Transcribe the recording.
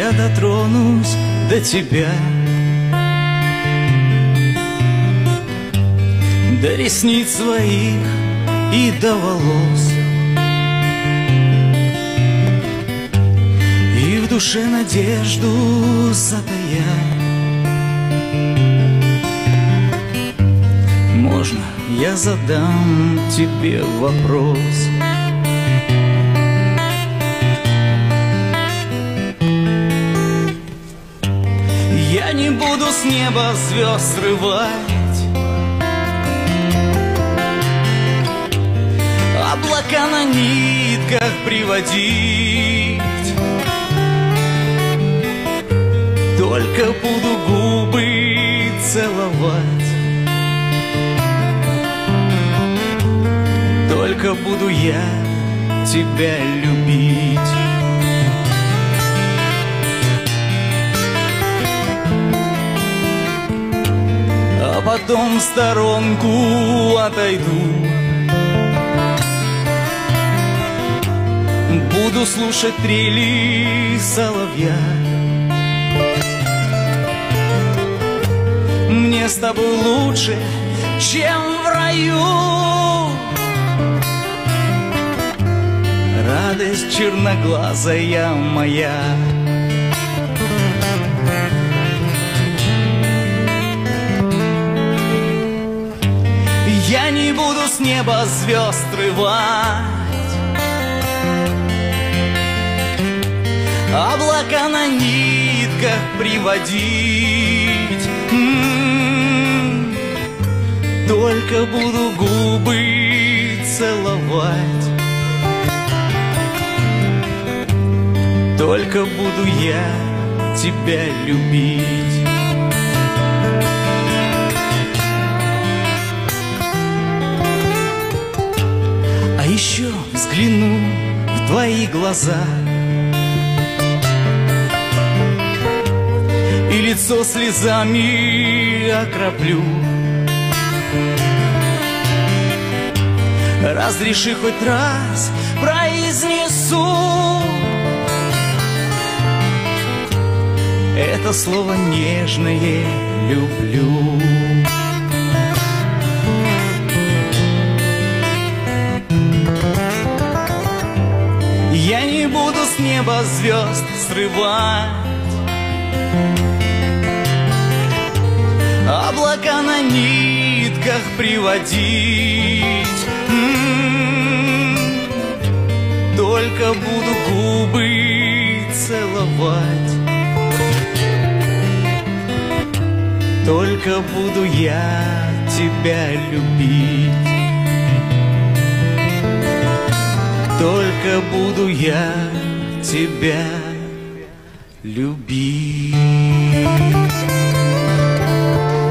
я дотронусь до тебя, до ресниц своих и до волос, и в душе надежду затаять. Можно я задам тебе вопрос? Я не буду с неба звезд срывать, облака на нитках приводить. Только буду губы целовать, только буду я тебя любить. А потом в сторонку отойду, буду слушать трели соловья. Мне с тобой лучше, чем в раю. Радость черноглазая моя. Я не буду с неба звезд срывать, облака на нитках приводить. Только буду губы целовать, только буду я тебя любить. А еще взгляну в твои глаза, и лицо слезами окроплю. Разреши хоть раз произнесу это слово нежное люблю. Я не буду с неба звезд срывать, облака на нитках приводить. Только буду губы целовать, только буду я тебя любить, только буду я тебя любить.